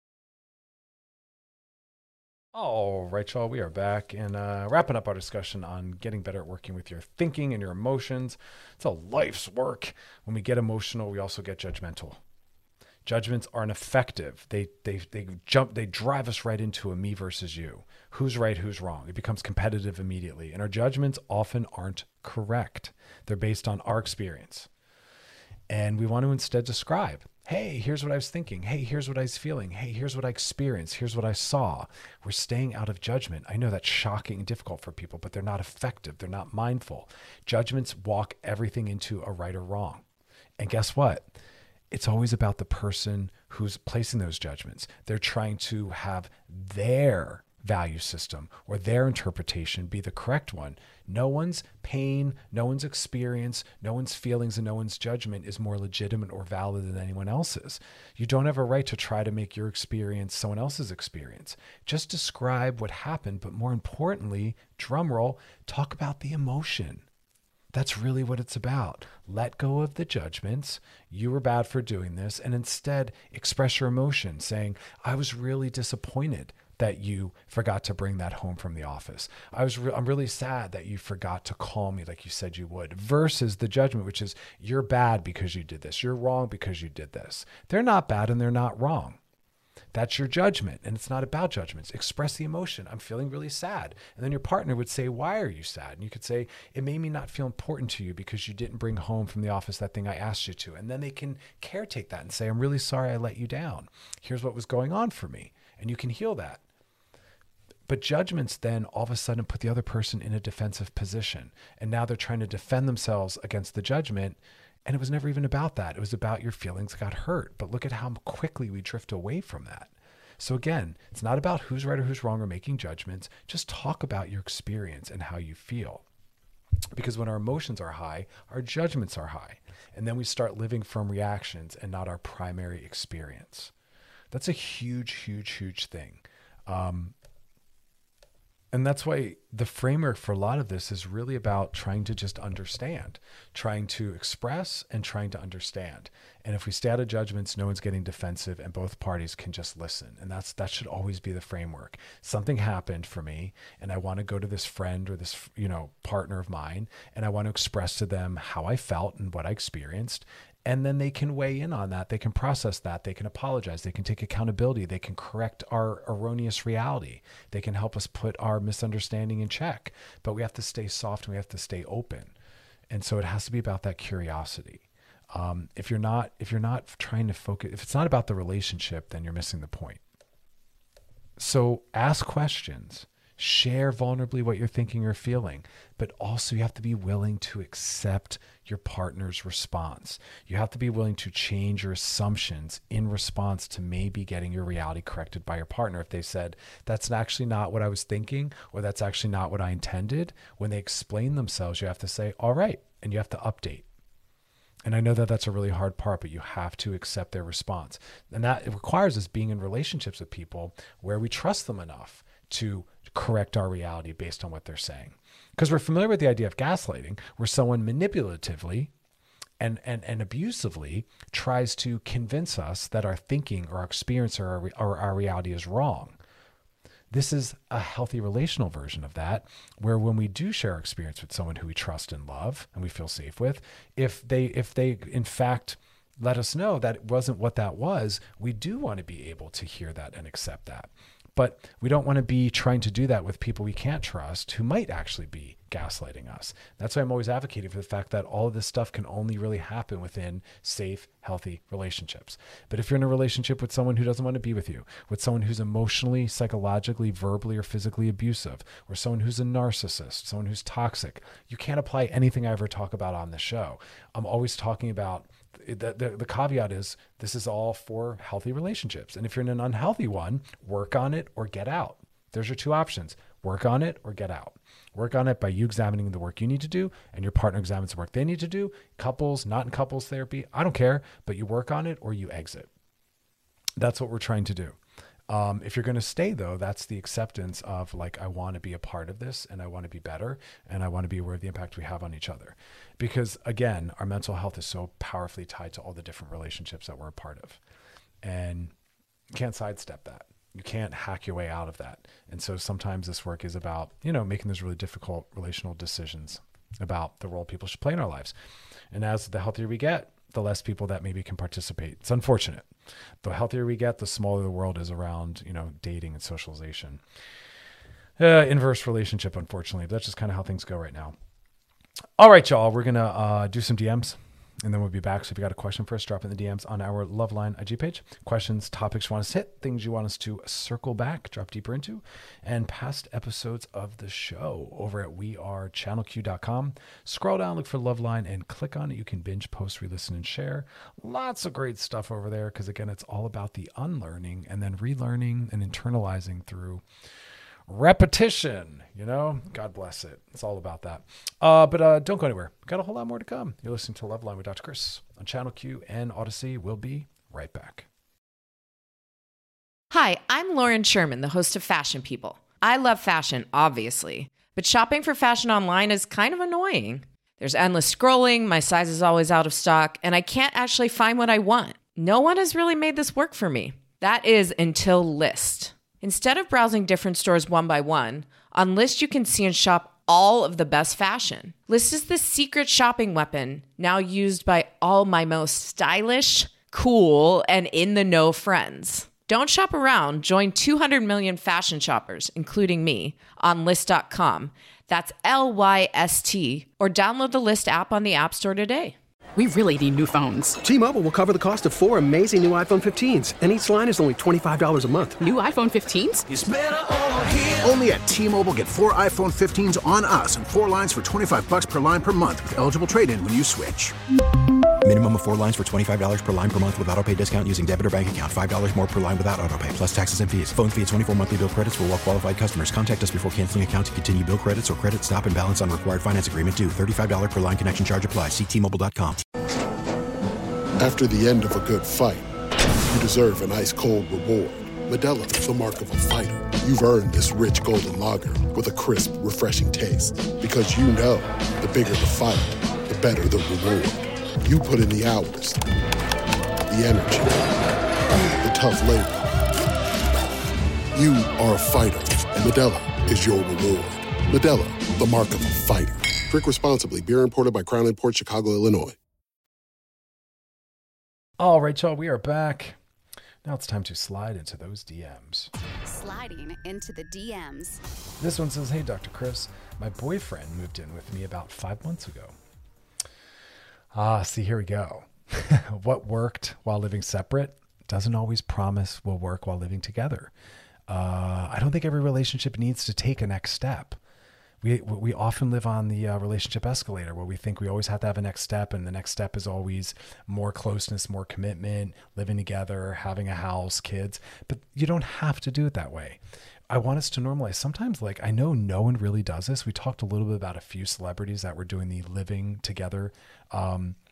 All right, y'all, we are back and wrapping up our discussion on getting better at working with your thinking and your emotions. It's a life's work. When we get emotional, we also get judgmental. Judgments aren't effective. They drive us right into a me versus you. Who's right, who's wrong? It becomes competitive immediately. And our judgments often aren't correct. They're based on our experience. And we want to instead describe, hey, here's what I was thinking. Hey, here's what I was feeling. Hey, here's what I experienced. Here's what I saw. We're staying out of judgment. I know that's shocking and difficult for people, but they're not effective. They're not mindful. Judgments walk everything into a right or wrong. And guess what? It's always about the person who's placing those judgments. They're trying to have their value system or their interpretation be the correct one. No one's pain, no one's experience, no one's feelings, and no one's judgment is more legitimate or valid than anyone else's. You don't have a right to try to make your experience someone else's experience. Just describe what happened, but more importantly, drum roll, talk about the emotion. That's really what it's about. Let go of the judgments. You were bad for doing this, and instead express your emotion, saying, I was really disappointed that you forgot to bring that home from the office. I'm really sad that you forgot to call me like you said you would, versus the judgment, which is you're bad because you did this. You're wrong because you did this. They're not bad and they're not wrong. That's your judgment. And it's not about judgments. Express the emotion. I'm feeling really sad. And then your partner would say, why are you sad? And you could say, it made me not feel important to you because you didn't bring home from the office that thing I asked you to. And then they can caretake that and say, I'm really sorry I let you down. Here's what was going on for me. And you can heal that. But judgments then all of a sudden put the other person in a defensive position. And now they're trying to defend themselves against the judgment. And it was never even about that. It was about your feelings got hurt. But look at how quickly we drift away from that. So again, it's not about who's right or who's wrong or making judgments. Just talk about your experience and how you feel. Because when our emotions are high, our judgments are high. And then we start living from reactions and not our primary experience. That's a huge, huge, huge thing. And that's why the framework for a lot of this is really about trying to just understand, trying to express and trying to understand. And if we stay out of judgments, no one's getting defensive and both parties can just listen. And that should always be the framework. Something happened for me and I want to go to this friend or this, partner of mine, and I want to express to them how I felt and what I experienced. And then they can weigh in on that. They can process that. They can apologize. They can take accountability. They can correct our erroneous reality. They can help us put our misunderstanding in check. But we have to stay soft and we have to stay open. And so it has to be about that curiosity. If you're not trying to focus, if it's not about the relationship, then you're missing the point. So ask questions. Share vulnerably what you're thinking or feeling, but also you have to be willing to accept your partner's response. You have to be willing to change your assumptions in response to maybe getting your reality corrected by your partner. If they said, that's actually not what I was thinking, or that's actually not what I intended, when they explain themselves, you have to say, all right, and you have to update. And I know that that's a really hard part, but you have to accept their response. And that it requires us being in relationships with people where we trust them enough to correct our reality based on what they're saying. Because we're familiar with the idea of gaslighting, where someone manipulatively and abusively tries to convince us that our thinking or our experience or our reality is wrong. This is a healthy relational version of that, where when we do share our experience with someone who we trust and love and we feel safe with, if they in fact let us know that it wasn't what that was, we do want to be able to hear that and accept that. But we don't want to be trying to do that with people we can't trust who might actually be gaslighting us. That's why I'm always advocating for the fact that all of this stuff can only really happen within safe, healthy relationships. But if you're in a relationship with someone who doesn't want to be with you, with someone who's emotionally, psychologically, verbally, or physically abusive, or someone who's a narcissist, someone who's toxic, you can't apply anything I ever talk about on the show. I'm always talking about the caveat is this is all for healthy relationships. And if you're in an unhealthy one, work on it or get out. There's your two options. Work on it or get out. Work on it by you examining the work you need to do and your partner examines the work they need to do. Couples, not in couples therapy, I don't care, but you work on it or you exit. That's what we're trying to do. If you're going to stay though, that's the acceptance of like, I want to be a part of this and I want to be better and I want to be aware of the impact we have on each other. Because again, our mental health is so powerfully tied to all the different relationships that we're a part of, and you can't sidestep that. You can't hack your way out of that. And so sometimes this work is about, making those really difficult relational decisions about the role people should play in our lives. And as the healthier we get, the less people that maybe can participate. It's unfortunate. The healthier we get, the smaller the world is around, dating and socialization. Inverse relationship, unfortunately, but that's just kind of how things go right now. All right, y'all, we're going to do some DMs and then we'll be back. So if you got a question for us, drop in the DMs on our Loveline IG page. Questions, topics you want us to hit, things you want us to circle back, drop deeper into, and past episodes of the show over at wearechannelq.com. Scroll down, look for Loveline, and click on it. You can binge, post, re-listen, and share. Lots of great stuff over there because, again, it's all about the unlearning and then relearning and internalizing repetition, God bless it. It's all about that. But don't go anywhere. Got a whole lot more to come. You're listening to Loveline with Dr. Chris on Channel Q and Odyssey. We'll be right back. Hi, I'm Lauren Sherman, the host of Fashion People. I love fashion, obviously, but shopping for fashion online is kind of annoying. There's endless scrolling, my size is always out of stock, and I can't actually find what I want. No one has really made this work for me. That is until Lyst. Instead of browsing different stores one by one, on Lyst you can see and shop all of the best fashion. Lyst is the secret shopping weapon now used by all my most stylish, cool, and in-the-know friends. Don't shop around. Join 200 million fashion shoppers, including me, on Lyst.com. That's LYST, or download the Lyst app on the App Store today. We really need new phones. T-Mobile will cover the cost of 4 amazing new iPhone 15s, and each line is only $25 a month. New iPhone 15s? It's better over here. Only at T-Mobile, get 4 iPhone 15s on us and 4 lines for $25 per line per month with eligible trade-in when you switch. Minimum of 4 lines for $25 per line per month with autopay discount using debit or bank account. $5 more per line without autopay, plus taxes and fees. Phone fee at 24 monthly bill credits for well-qualified customers. Contact us before canceling account to continue bill credits or credit stop and balance on required finance agreement due. $35 per line connection charge applies. See T-Mobile.com. After the end of a good fight, you deserve an ice-cold reward. Modelo is the mark of a fighter. You've earned this rich golden lager with a crisp, refreshing taste. Because you know, the bigger the fight, the better the reward. You put in the hours, the energy, the tough labor. You are a fighter, and Modelo is your reward. Modelo, the mark of a fighter. Drink responsibly. Beer imported by Crown Imports, Chicago, Illinois. All right, y'all, we are back. Now it's time to slide into those DMs. Sliding into the DMs. This one says, hey, Dr. Chris, my boyfriend moved in with me about 5 months ago. See, here we go. What worked while living separate doesn't always promise will work while living together. I don't think every relationship needs to take a next step. We often live on the relationship escalator where we think we always have to have a next step, and the next step is always more closeness, more commitment, living together, having a house, kids. But you don't have to do it that way. I want us to normalize. Sometimes, I know no one really does this. We talked a little bit about a few celebrities that were doing the living together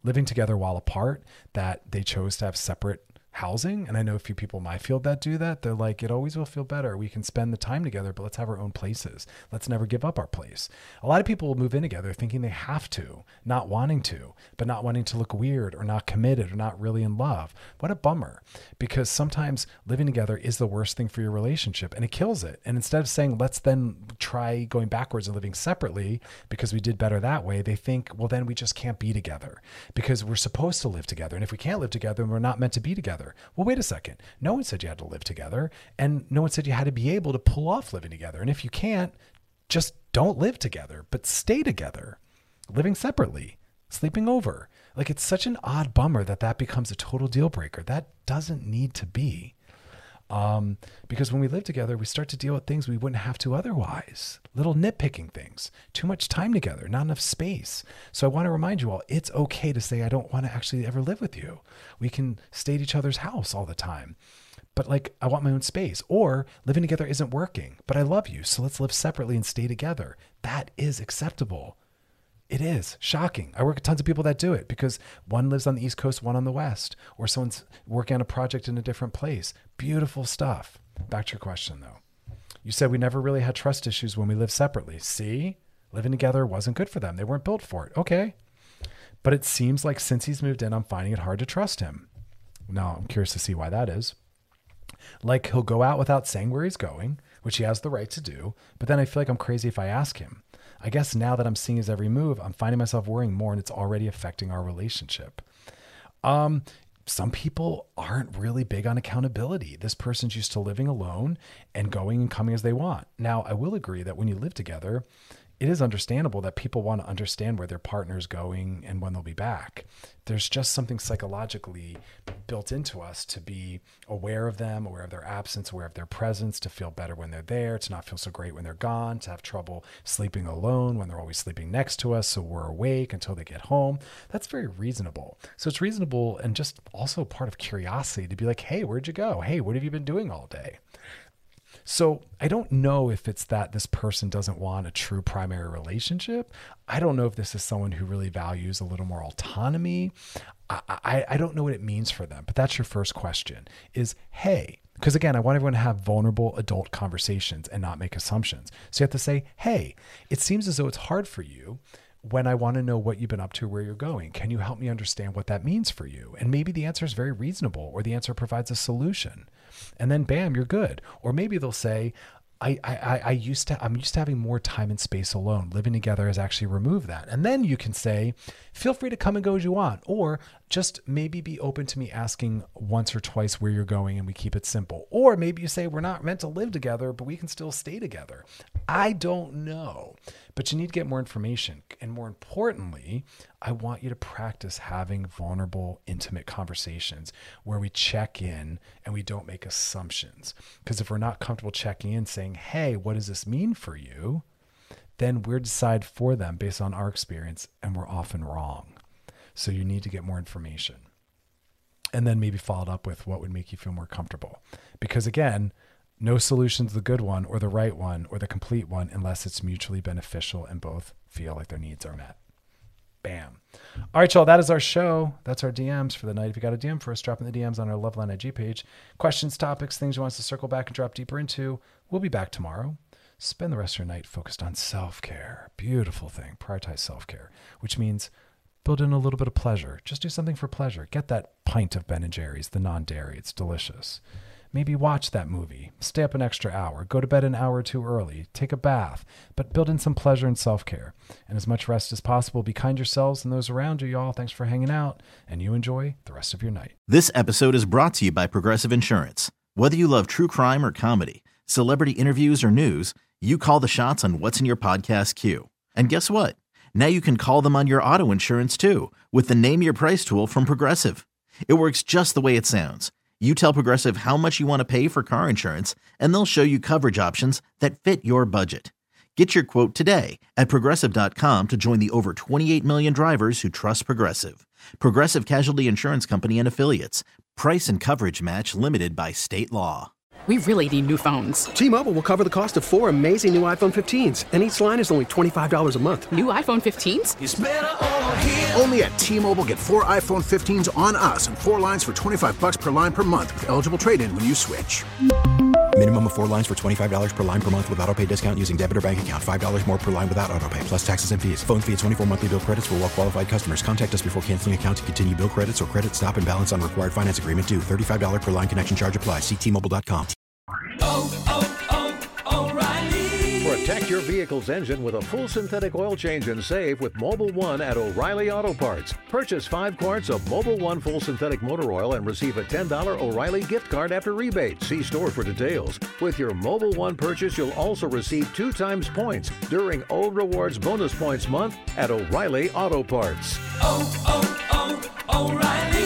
living together while apart, that they chose to have separate housing. And I know a few people in my field that do that. They're like, it always will feel better. We can spend the time together, but let's have our own places. Let's never give up our place. A lot of people will move in together thinking they have to, not wanting to, but not wanting to look weird or not committed or not really in love. What a bummer, because sometimes living together is the worst thing for your relationship and it kills it. And instead of saying, let's then try going backwards and living separately because we did better that way, they think, well, then we just can't be together because we're supposed to live together. And if we can't live together, then we're not meant to be together. Well, wait a second. No one said you had to live together, and no one said you had to be able to pull off living together. And if you can't, just don't live together, but stay together, living separately, sleeping over. Like, it's such an odd bummer that becomes a total deal breaker. That doesn't need to be. Because when we live together, we start to deal with things we wouldn't have to otherwise. Little nitpicking things, too much time together, not enough space. So I want to remind you all, it's okay to say, I don't want to actually ever live with you. We can stay at each other's house all the time. But like, I want my own space. Or living together isn't working, but I love you, so let's live separately and stay together. That is acceptable. It is shocking. I work with tons of people that do it because one lives on the East Coast, one on the West, or someone's working on a project in a different place. Beautiful stuff. Back to your question though. You said we never really had trust issues when we lived separately. See, living together wasn't good for them. They weren't built for it. Okay. But it seems like since he's moved in, I'm finding it hard to trust him. Now I'm curious to see why that is. Like, he'll go out without saying where he's going, which he has the right to do. But then I feel like I'm crazy if I ask him. I guess now that I'm seeing his every move, I'm finding myself worrying more, and it's already affecting our relationship. Some people aren't really big on accountability. This person's used to living alone and going and coming as they want. Now, I will agree that when you live together, it is understandable that people want to understand where their partner's going and when they'll be back. There's just something psychologically built into us to be aware of them, aware of their absence, aware of their presence, to feel better when they're there, to not feel so great when they're gone, to have trouble sleeping alone when they're always sleeping next to us, so we're awake until they get home. That's very reasonable. So it's reasonable and just also part of curiosity to be like, hey, where'd you go? Hey, what have you been doing all day? So I don't know if it's that this person doesn't want a true primary relationship. I don't know if this is someone who really values a little more autonomy. I don't know what it means for them, but that's your first question is, hey, because again, I want everyone to have vulnerable adult conversations and not make assumptions. So you have to say, hey, it seems as though it's hard for you when I want to know what you've been up to, where you're going. Can you help me understand what that means for you? And maybe the answer is very reasonable, or the answer provides a solution. And then bam, you're good. Or maybe they'll say, I'm used to having more time and space alone. Living together has actually removed that. And then you can say, feel free to come and go as you want, or just maybe be open to me asking once or twice where you're going and we keep it simple. Or maybe you say, we're not meant to live together, but we can still stay together. I don't know, but you need to get more information. And more importantly, I want you to practice having vulnerable, intimate conversations where we check in and we don't make assumptions. Because if we're not comfortable checking in saying, hey, what does this mean for you? Then we're decide for them based on our experience, and we're often wrong. So you need to get more information. And then maybe follow it up with what would make you feel more comfortable. Because again, no solution's the good one or the right one or the complete one unless it's mutually beneficial and both feel like their needs are met. Bam. All right, y'all, that is our show. That's our DMs for the night. If you got a DM for us, drop in the DMs on our Loveline IG page. Questions, topics, things you want us to circle back and drop deeper into. We'll be back tomorrow. Spend the rest of your night focused on self-care. Beautiful thing. Prioritize self-care, which means build in a little bit of pleasure. Just do something for pleasure. Get that pint of Ben & Jerry's, the non-dairy. It's delicious. Maybe watch that movie. Stay up an extra hour. Go to bed an hour or two early. Take a bath. But build in some pleasure and self-care. And as much rest as possible. Be kind to yourselves and those around you, y'all. Thanks for hanging out. And you enjoy the rest of your night. This episode is brought to you by Progressive Insurance. Whether you love true crime or comedy, celebrity interviews or news, you call the shots on what's in your podcast queue. And guess what? Now you can call them on your auto insurance too with the Name Your Price tool from Progressive. It works just the way it sounds. You tell Progressive how much you want to pay for car insurance, and they'll show you coverage options that fit your budget. Get your quote today at Progressive.com to join the over 28 million drivers who trust Progressive. Progressive Casualty Insurance Company and Affiliates. Price and coverage match limited by state law. We really need new phones. T-Mobile will cover the cost of 4 amazing new iPhone 15s, and each line is only $25 a month. New iPhone 15s? It's better over here. Only at T-Mobile, get 4 iPhone 15s on us and 4 lines for $25 per line per month with eligible trade-in when you switch. Minimum of 4 lines for $25 per line per month with autopay discount using debit or bank account. $5 more per line without autopay, plus taxes and fees. Phone fee at 24 monthly bill credits for well-qualified customers. Contact us before canceling account to continue bill credits or credit stop and balance on required finance agreement due. $35 per line connection charge applies. See T-Mobile.com. O'Reilly. Protect your vehicle's engine with a full synthetic oil change and save with Mobil 1 at O'Reilly Auto Parts. Purchase 5 quarts of Mobil 1 full synthetic motor oil and receive a $10 O'Reilly gift card after rebate. See store for details. With your Mobil 1 purchase, you'll also receive 2 times points during O Rewards Bonus Points Month at O'Reilly Auto Parts. O'Reilly